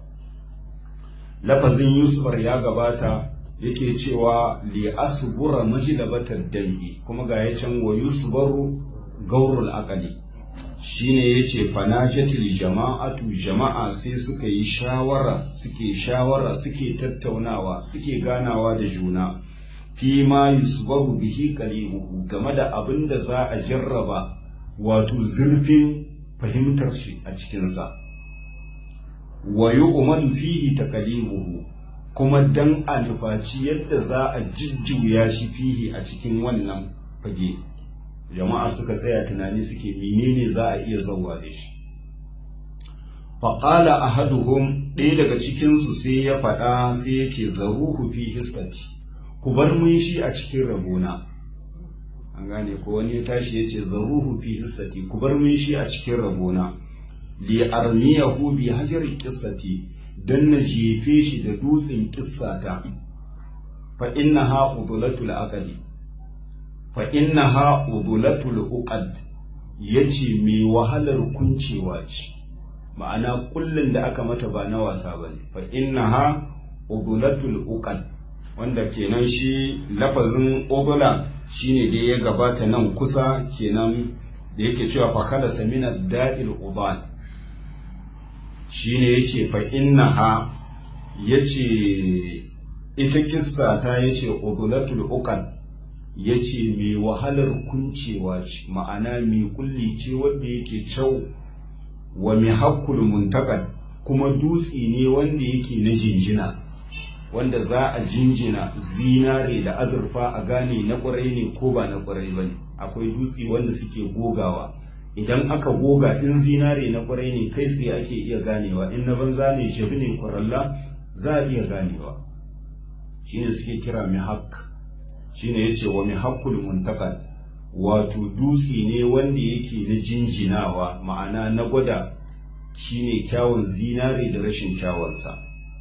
Lafazin yusbar ya gabata yake cewa li asbura majlabatar dam'i, kuma ga ya can wa yusbaru gaurul aqali, shine yace fanajatil jama'atu, jama'a sai suka yi shawara suke tattaunawa suke ganawa da juna fi ma yusbaru bihi qalibuhu game da abin da za a jarraba wato zurfin fahimtar shi a cikinsa. Wa yu'madu fihi taqlibuhu, kuma dan a nufaci yadda za a jujjuya shi fihi a cikin wannan fage. Jama'a suka tsaya tunani suke menene za a iya zauwa da shi. Faƙala ahaduhum, ɗaya daga cikinsu sai ya faɗa sai yake zaruhu fi hissati, ku bar mun shi a cikin rabona. An gane ko wani ya tashi ya ce zaruhu fi hissati, ku bar mun shi a cikin rabona. Li armiyahu bi hajari qissati, dan na jefe shi da dutsen kissata. Fa innaha udulatul aqli, fa innaha udulatul uqad, yace mai wahalar kuncewa ce, ma'ana kullun da aka mata ba na wasa bane. Fa innaha udulatul uqad, wanda kenan shi lafazin udula shine da ya gabata nan kusa kenan da yake cewa fa khala samina da'il udal, shine yace fa innaha, yace ita kissa ta yace udulatul uqad, yace mai wahalar kuncewa ce, ma'ana mai kulli ce wanda yake cau, wa mai hakkul muntakal, kuma dutse ne wanda yake na jinjina, wanda za a jinjina zinare da azurfa a gane na ƙwarai ne ko ba na ƙwarai ba ne. Akwai dutse wanda suke gogawa, idan aka goga in zinare na ƙwarai ne kai tsaye ake iya ganewa, in na banza ne jabi ne kwaralla za a iya ganewa, shine suke kira mihak. Shine yace wa mihakkul muntakal, wato dutse ne wanda yake na jinjinawa, ma'ana na gwada shine kyawun zinare da rashin kyawunsa.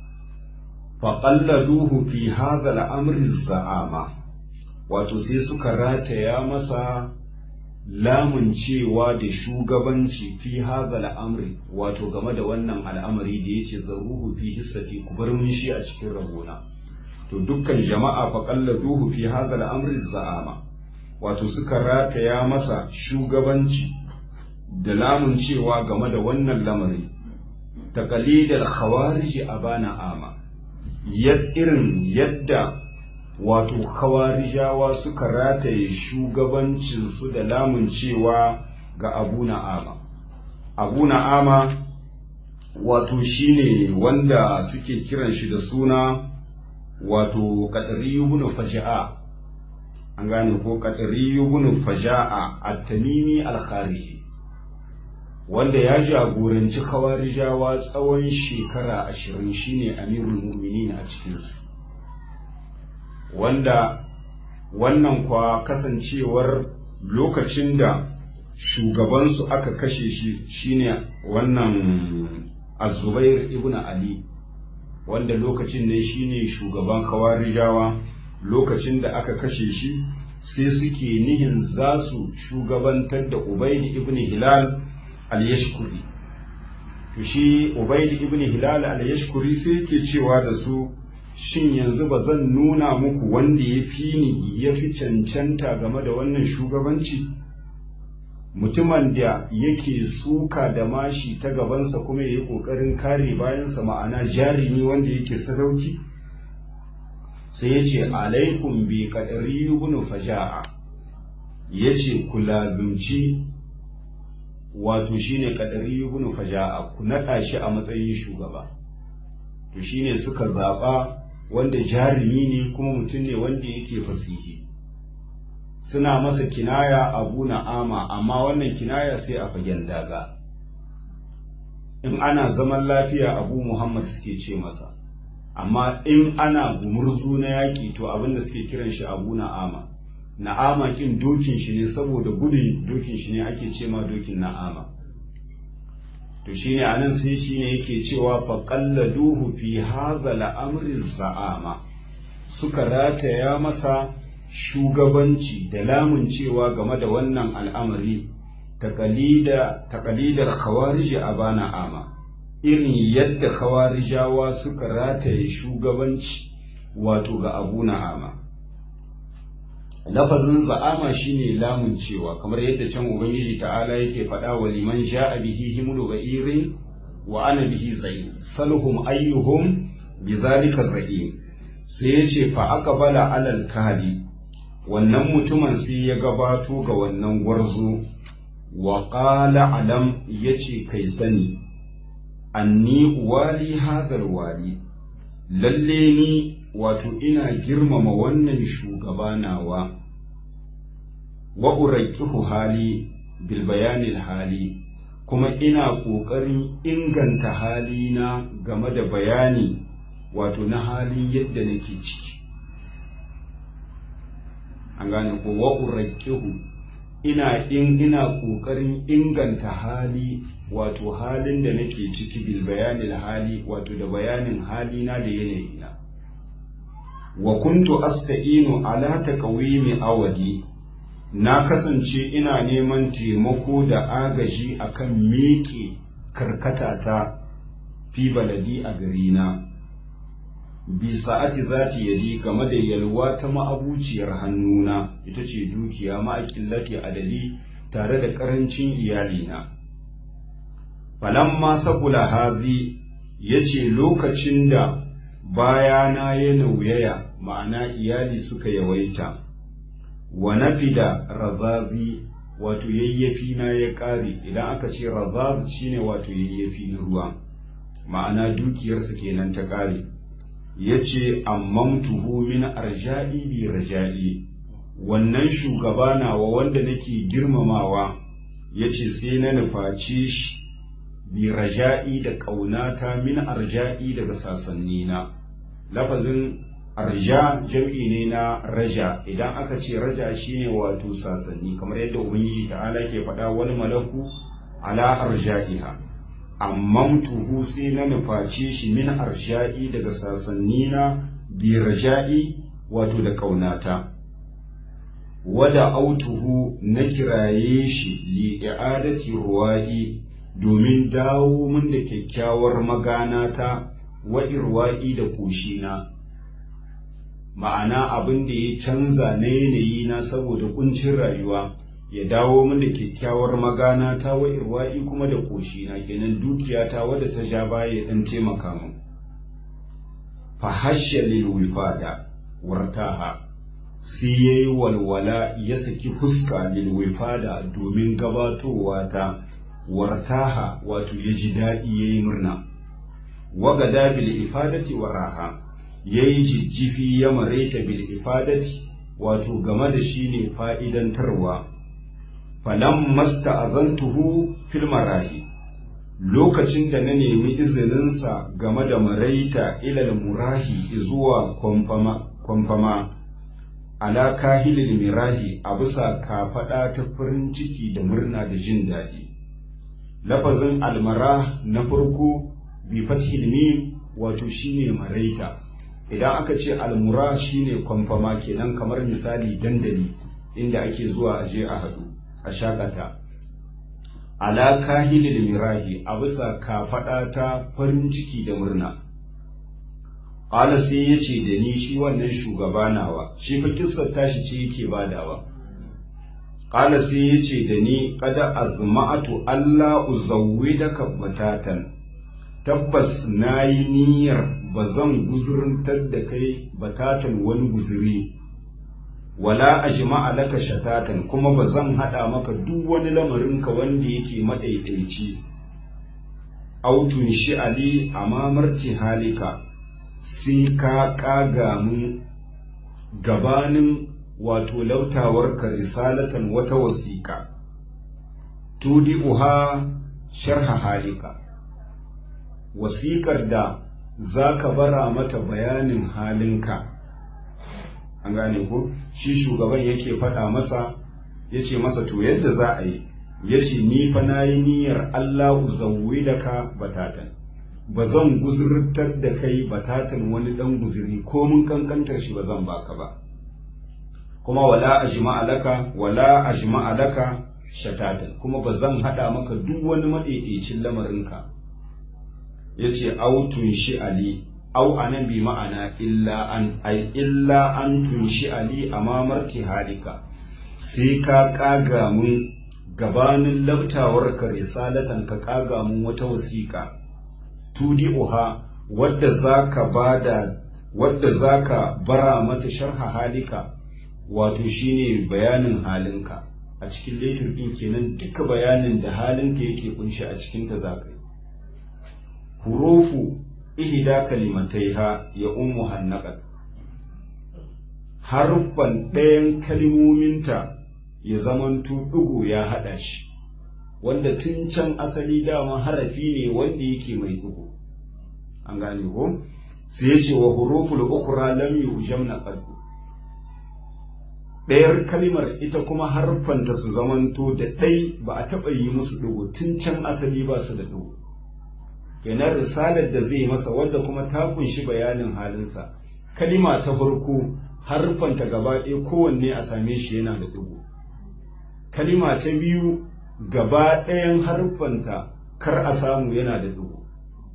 Faqalladuhu fi hadha al-amri za'ama, wato sai suka rataya masa lamun cewa da shugabanci fi hadha al-amri, wato game da wannan al'amari da yace zaruhu fi hissati, ku bar mun shi a cikin rabona. To dukkan jama'a faqalladuhu fi hadha al-amri za'ama, wato suka rataya masa shugabanci da lamun cewa game da wannan lamari. Taqalidal khawarij abana ama, irin yadda wato khawarijawa suka rataye shugabancinsu da lamun cewa ga Abu Na'ama. Abu Na'ama wato shine wanda suke kiran shi da suna wato Qadri ibn Faja'a, an gane ko Qadri ibn Faja'a at-Tamimi al-Khariji, wanda ya jagoranci khawarijawa tsawon shekara 20, shine amirul mu'minin a cikinsu, wanda wannan kwa kasancewar lokacin da shugabansu aka kashe shi shine wannan Az-Zubair ibn Ali, wanda lokacin ne shine shugaban khawarijawa. Lokacin da aka kashe shi sai suke nihin za su shugabantar da Ubayd ibn Hilal al-Yashkuri. To shi Ubayd ibn Hilal al-Yashkuri sai yake cewa da su, shin yanzu ba zan nuna muku wanda ya fi ni ya fi cancanta game da wannan shugabanci? Mutumin da yake suka da mashi ta gabansa kuma ya yi ƙoƙarin kare bayansa, ma'ana jarumi wanda yake sadauki. Sai ya ce alaikum bi Qadri ibn Faja'a, ya ce ku lazumci wato shine Qadri ibn Faja'a, ku naɗa shi a matsayin shugaba. To shine suka zaɓa wanda jarumi ne kuma mutum ne wanda yake fasihi. Suna masa kinaya Abu Na'ama, amma wannan kinaya sai a fagen daga. In ana zaman lafiya Abu Muhammad suke ce masa, amma in ana gumurzu na yaƙi to abinda suke kiran shi Abu Na'ama. na'ama kin dokin shi ne, saboda gudun dokin shi ne ake ce ma dokin na'ama. To shine anan sai shine yake cewa faqalladuhu fi hadha al-amri za'ama, suka rataya masa shugabanci da lamun cewa game da wannan al'amari taqalidar khawarij abana ama, irin yadda khawarijawa suka rataye shugabanci wato ga Abu Na'ama. Lafazin za'ama shine lamun cewa, kamar yadda can ubangiji ta'ala yake faɗa wa liman ja'a bihi himlu ba'irin wa ana bihi za'im salhum ayyuhum bidhalika za'im. Sai yace fa aqbala alal kahli, wannan mutumin sai ya gabato ga wannan gwarzo, wa qala alam, yace kai sani, anni wali hadhal wali, lalle ni wato ina girmama wannan shugaba nawa, wa uraqihu hali bil bayanil hali, kuma ina ƙoƙarin inganta halina game da bayani wato na halin yadda nake ciki. An gane ko wa uraqihu, ina ƙoƙarin inganta hali wato halin da nake ciki bil bayanil hali, wato da bayanin halina da yanayina. Wa kuntu asta'inu ala taqwimi awadi, na kasance ina neman taimako da agaji akan miƙe karkatata fi baladi a garina, bi sa'ati zati yadi, game da yalwa ta ma'abuciyar hannuna, ita ce dukiya ma'aqillati adali, tare da ƙarancin iyalina. Falamma sabula hazi, yace lokacin da bayana ya nauyaya, ma'ana iyali suka yawaita, wa nafida razazi, wato yayyafi na ya ƙare. Idan aka ce razaz shine wato yayyafi na ruwa, ma'ana dukiyarsa kenan ta ƙare. Yace ammamtuhu min arja'i bi raja'i, wannan shugaba nawa wanda nake girmamawa, yace sai na nufaci shi bi raja'i da ƙaunata, min arja'i daga sasannina. Lafazin arja jam'i ne na raja, idan aka ce raja shine wato sasanni, kamar yadda ubangiji ta'ala ke faɗa wani malaku ala arja'iha. Ammamtuhu sai na nufaci shi min arja'i daga sasannina, bi raja'i wato da ƙaunata. Wada autuhu, na kiraye shi li i'adati ruwa'i, domin dawo min da kyakkyawar maganata, wa irwa'i da koshina, ma'ana abin da ya canza na yanayi na saboda kuncin rayuwa, ya dawo min da kyakkyawar maganata, wa irwa'i kuma da koshina, kenan dukiyata wadda ta ja baya dan taimaka min. Fa hashya lil wifada wartaha, sai yayi walwala ya saki fuska lil wifada domin gabatowa ta, wartaha wato ya ji daɗi ya yi murna. Wagada bil ifadati waraha, ya yi jijjifi ya mareta bil ifadati, wato game da shi ne fa'idantarwa. Falam masta azantuhu fil marahi, lokacin da na nemi izininsa game da maraita ilal murahi zuwa kwamfama, ala kahilil mirahi, a bisa kafaɗa ta farin ciki da murna da jin daɗi. Lafazin almara na farko bi fathil mim, wato shine maraita. Idan aka ce almura shine kwamfama, kenan kamar misali dandali inda ake zuwa aje a haɗu a shakata. Ala kahilil mirahi, a bisa kafaɗa ta farin ciki da murna. Ƙala sai ya ce da ni shi wannan shugaba nawa, shi fa kissar tashi ce yake badawa. Ƙala sai ya ce da ni, kada azma'atu Allah uzawwidaka batatan, tabbas na yi niyyar ba zan guzurantar da kai batatan wani guzuri, wala ajma'a laka shatatan, kuma ba zan haɗa maka duk wani lamarinka wanda yake maɗaiɗaici. Autun shi ali amamarti halika, sai ka ƙaga mun gabanin wato lautawarka risalatan wata wasiƙa, tudi uha sharha halika, wasiƙar da za ka bara mata bayanin halinka. an gane ko shi shugaban yake faɗa masa yace masa to yadda za a yi yace ni fa nayi niyyar Allah uzawwidaka batatan ba zan guzurtar da kai batatan wani dan guzuri ko mun kankantar shi ba zan baka ba kuma wala ajma'a laka shatatan kuma ba zan hada maka duk wani madaidaicin lamarinka yace autun shi ali au anan bi ma'ana illa an tunshi ali amamarti halika sai ka kaga mun gabanin labtawar ka risalatan ka kaga mun wata wasiƙa tudi'uha wadda zaka bara mata sharha halika wato shine bayanin halinka a cikin letter din kenan duka bayanin da halinka yake kunshi a cikin ta zaka yi hurufu ihda kalimataiha ya ummu hannaqat harfan ɗayan kalimominta ya zamanto ɗigo ya haɗa shi wanda tun can asali dama harafi ne wanda yake mai ɗigo an gane ko sai ya ce wa huruful ukhra lam yujamna qad ɗayar kalimar ita kuma harfanta su zamanto da ɗai ba a taɓa yi musu ɗigo tun can asali ba su da ɗigo kenan risalar da zai masa wadda kuma ta kunshi bayanin halinsa kalima ta farko harfanta gaba ɗaya kowanne a same shi yana da ɗigo kalima ta biyu gaba ɗayan harfanta kar a samu yana da ɗigo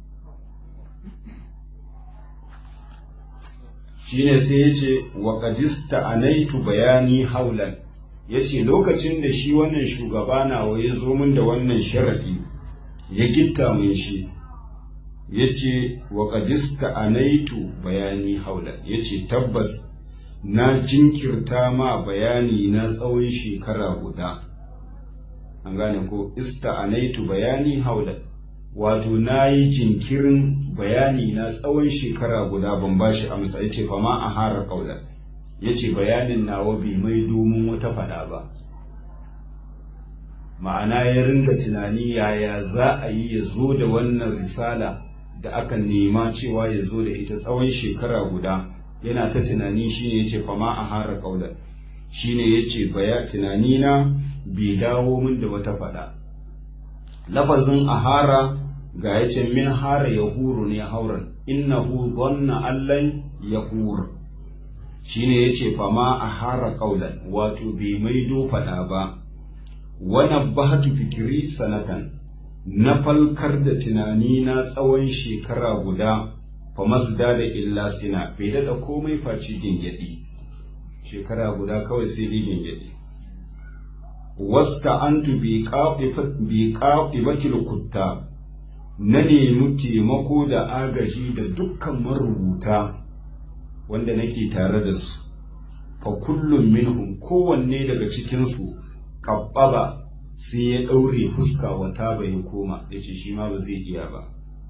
shine sai ya ce wa qadista anaitu bayani haulan ya ce lokacin da shi wannan shugaba nawa ya zo min da wannan sharadi ya gitta mun shi ya ce wa qadista anaitu bayani haulan ya ce tabbas na jinkirta ma bayani na tsawon shekara guda an gane ko ista'anaitu bayani haulan wato na yi jinkirin bayani na tsawon shekara guda ban ba shi amsa ya ce fama a hara kaular ya ce bayanin nawa bai mai domin wata fada ba ma'ana ya ringa tunani yaya za a yi ya zo da wannan risala da aka nema cewa ya zo da ita tsawon shekara guda yana ta tunani shine ya ce fama a hara kaular shine ya ce tunani na bai dawo min da wata fada lafazin ahara ga ya ce min hara ya huru ne hauran innahu zanna allan ya huru shine ya ce fama a hara kaulan wato bai maido fada ba wani bahatu fikiri sanatan na falkar da tunani na tsawon shekara guda fa masda da illa sina bai daɗa komai faci gingedi shekara guda kawai sai dai gingedi wasta antu bi qatibatil kutta na nemi taimako da agaji da dukkan marubuta wanda nake tare da su fa kullum minhum kowanne daga cikin su qabbaba sai ya daure fuska wata bai koma yace shi ma ba zai iya ba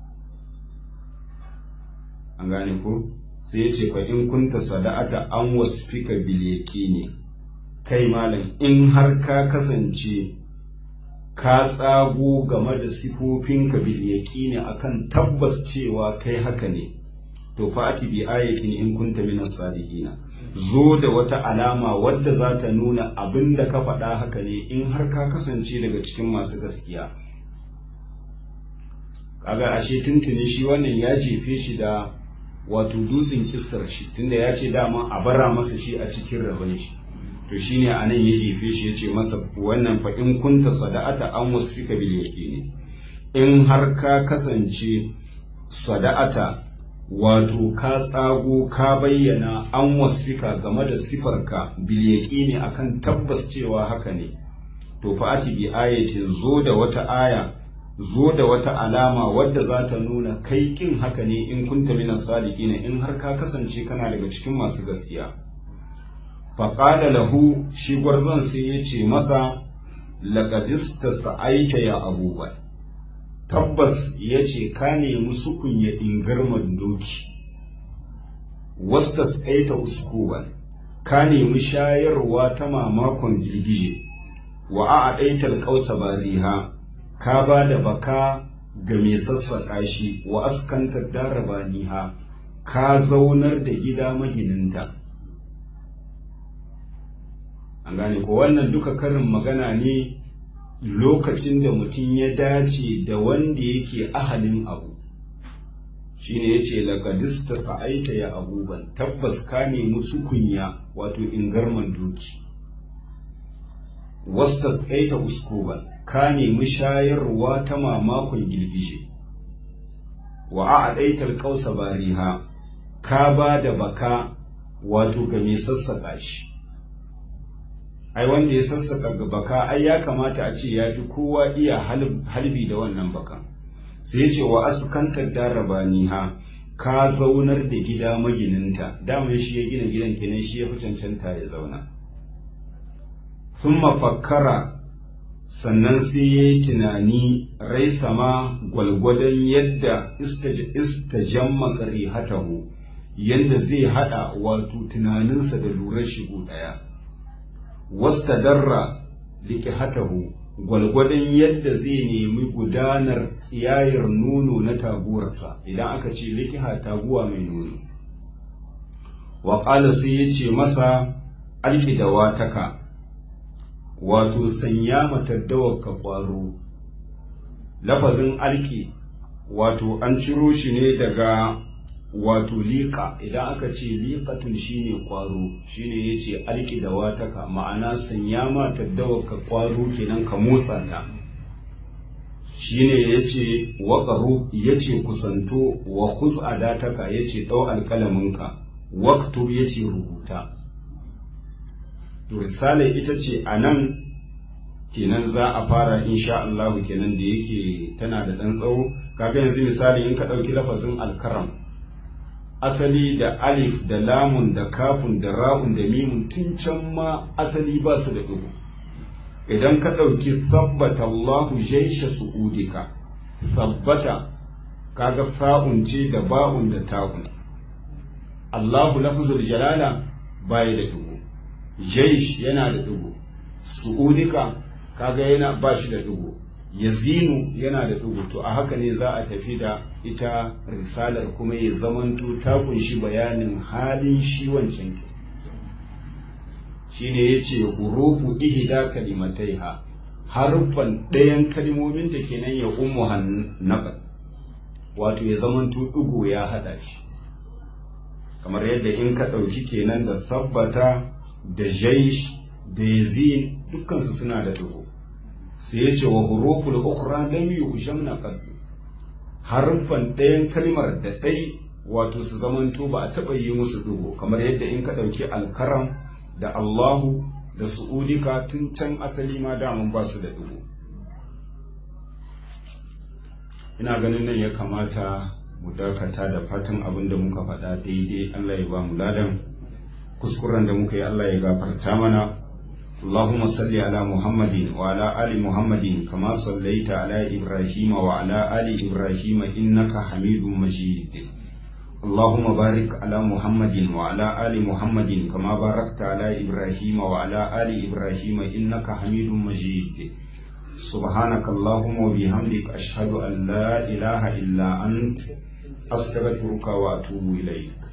an gane ko sai yace fa in kunta sada'ata an wasfika bil yaqini kai malam in har ka kasance ka tsago game da sifofinka bil yaqini akan tabbas cewa kai haka ne to fa'ati bi ayatin in kunta min as-sadiqina zo da wata alama wadda za ta nuna abinda ka faɗa haka ne in har ka kasance daga cikin masu gaskiya kaga ashe tuntuni shi wannan ya jefe shi da wato dutsen kistar shi tunda ya ce dama a bara masa shi a cikin rabon shi to shine anan ya jefe shi yace masa wannan fa in kunta sada'ata an wasfika bil yaqini in har ka kasance sada'ata wato ka tsago ka bayyana an wasfika game da sifarka bil yaqini akan tabbas cewa haka ne to fa ati bi ayatin zo da wata aya zo da wata alama wadda za ta nuna kai kin haka ne in kunta minas sadiqina in har ka kasance kana daga cikin masu gaskiya faƙada lahu shi gwarzon sai ya ce masa laƙadista sa'aita ya abubuwa tabbas ya ce ka nemi sukun ya ingarman doki wasta tsaita uskuwan ka nemi shayarwa ta mamakon girgije wa a ɗaitar ƙausa bariha ka ba da baka ga mai sassaƙa shi wa askantar darabaniha ka zaunar da gida magininta an gane ko wannan duka karin magana ne lokacin da mutum ya dace da wanda yake ahalin abu shine yace laqadista sa'aita ya abuban tabbas ka nemi sukunya wato ingarman doki wastasqaita uskuban ka nemi shayarwa ta mamakon girgije wa a'daita alqausa bariha ka ba da baka wato ga mai sassaka shi ai wanda ya sassaka ga baka ai ya kamata a ce ya fi kowa iya halbi da wannan baka sai ya ce wa askantar darabaniha ka zaunar da gida magininta daman shi ya gina gidan kenan shi ya fi cancanta ya zauna thumma fakkara sannan sai ya yi tunani rai sama gwalgwadon yadda istajamma qarihatahu yadda zai hada wato tunaninsa da lurar shigo daya wastadarra liqihatahu gwalgwadon yadda zai nemi gudanar tsiyayar nono na taguwarsa idan aka ce liqiha taguwa mai nono wa qala sai yace masa alqidawataka wato sanya mataddawar ka kwaro lafazin alki wato an ciro shi ne daga wato liƙa idan aka ce liƙatun shine kwaro shine yace alki da wataka ma'ana sanya mataddawar ka kwaro kenan ka motsa ta shine yace waqaru yace kusanto wa khuz adataka yace dau alkalaminka waktub yace rubuta to risale ita ce a nan kenan za a fara insha Allah kenan da yake tana da ɗan tsawo kaga yanzu misali in ka ɗauki lafazin alkaram asali da alif da lamun da kafun da ra'un da mimun tun can ma asali ba su da ɗigo idan ka ɗauki sabbata Allahu jaisha su'udika sabbata kaga sa'un ce da ba'un da ta'un Allahu lafzul jalala baya da ɗigo jaish yana da ɗigo su'udika kaga yana ba shi da ɗigo yazinu yana da ɗigo to a haka ne za a tafi da ita risalar kuma ya zamanto ta kunshi bayanin halin shi wancan ke shine yace hurufu ihda kalimataiha harfan ɗayan kalmomin ta kenan ya ummu hannaka wato ya zamanto ɗigo ya hada shi kamar yadda in ka ɗauki kenan da sabbata da jaish da yazin dukkansu suna da duhu sai ya ce wa huruful ukhra lam yuhshamna qad harfan ɗayan kalmar da ɗai wato su zamanto ba a taɓa yi musu duhu kamar yadda in ka ɗauki alkaram da Allahu da su'udika tun can asali ma daman ba su da duhu ina ganin nan ya kamata mu dakata da fatan abin da muka faɗa daidai Allah ya ba mu ladan kuskuren da muka yi Allah ya gafarta mana Allahumma salli ala Muhammadin wa ala ali Muhammadin kama sallaita ala Ibrahim wa ala ali Ibrahim innaka Hamidum Majid Allahumma barik ala Muhammadin wa ala ali Muhammadin kama barakta ala Ibrahim wa ala ali Ibrahim innaka Hamidum Majid Subhanaka Allahumma wa bihamdik ashhadu an la ilaha illa ant astaghfiruka wa atubu ilaik